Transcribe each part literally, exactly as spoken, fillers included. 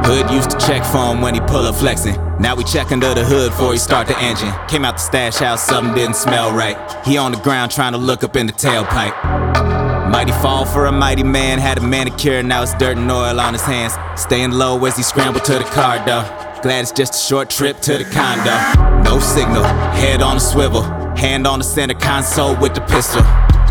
Hood used to check for him when he pull up flexing. Now we check under the hood before he start the engine. Came out the stash house, something didn't smell right. He on the ground trying to look up in the tailpipe. Mighty fall for a mighty man. Had a manicure, now it's dirt and oil on his hands. Staying low as he scrambled to the car though. Glad it's just a short trip to the condo. No signal, head on a swivel. Hand on the center console with the pistol.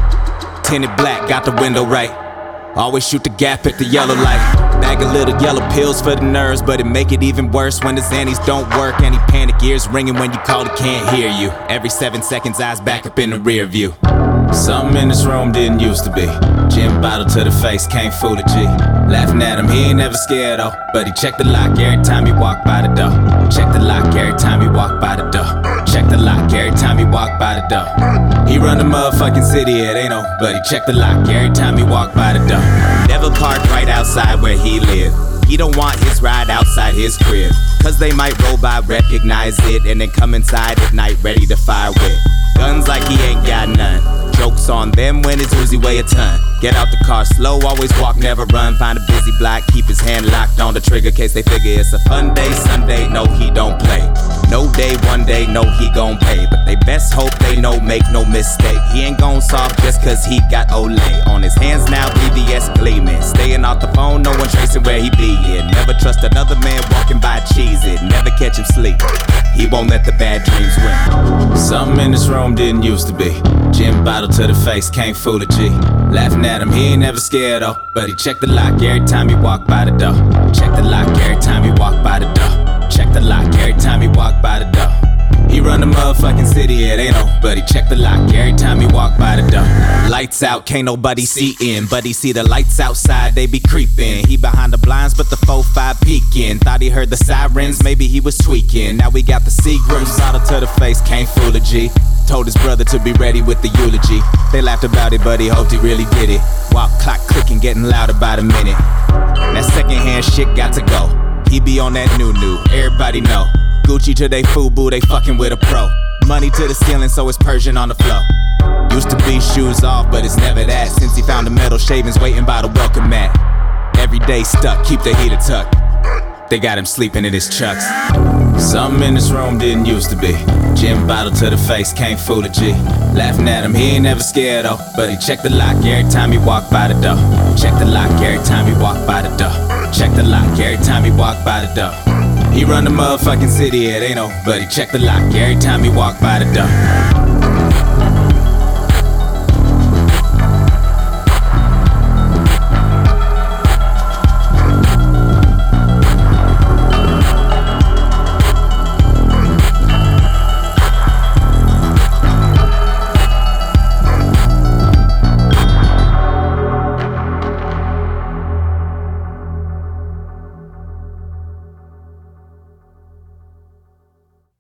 Tinted black, got the window right. Always shoot the gap at the yellow light. Bag of little yellow pills for the nerves, but it make it even worse when the Xannies don't work. Any panic ears ringing when you call, it can't hear you. Every seven seconds, eyes back up in the rear view. Something in this room didn't used to be. Gin bottle to the face, can't fool a G. Laughing at him, he ain't never scared though. But he check the lock every time he walk by the door. Check the lock every time he walk by the door. Check the lock every time he walk by the door. He run the motherfucking city, it ain't no. But he check the lock every time he walk by the door. Never park right outside where he live. He don't want his ride outside his crib. Cause they might roll by, recognize it, and then come inside at night ready to fire with guns like he ain't got none. Jokes on them when his Uzi weigh a ton. Get out the car slow, always walk, never run. Find a busy block, keep his hand locked on the trigger case they figure it's a fun day. Sunday, no he don't play. No day, one day, no he gon' pay. But they best hope they know, make no mistake. He ain't gon' solve just cause he got Olay. On his hands now, B V S gleaming. Staying off the phone, no one tracing where he be in. Never trust another man walking by, cheese it. Never catch him sleep, he won't let the bad dreams win. Something in this room didn't used to be. Gin bottle to the face, can't fool a G. Laughing at him, he ain't never scared though. But he check the lock every time he walk by the door. Check the lock every time he walk by the door. Check the lock every time he walk by the door. He run the motherfucking city, it ain't no. But he check the lock every time he walk by the door. Lights out, can't nobody see in. But he see the lights outside, they be creeping. He behind the blinds, but the four five peeking. Thought he heard the sirens, maybe he was tweaking. Now we got the Seagrams, bottle to the face, can't fool a G. Told his brother to be ready with the eulogy. They laughed about it, but he hoped he really did it. Walk clock clicking, getting louder by the minute. That secondhand shit got to go. He be on that new new, everybody know. Gucci to they FUBU, they fucking with a pro. Money to the ceiling, so it's Persian on the floor. Used to be shoes off, but it's never that. Since he found the metal shavings waiting by the welcome mat. Every day stuck, keep the heater tucked. They got him sleeping in his chucks. Something in this room didn't used to be. Gin bottle to the face, can't fool a G. Laughing at him, he ain't never scared though. But he check the lock every time he walk by the door. Check the lock every time he walk by the door. Check the lock every time he walk by the door. He run the motherfucking city, it ain't no. But he check the lock every time he walk by the door.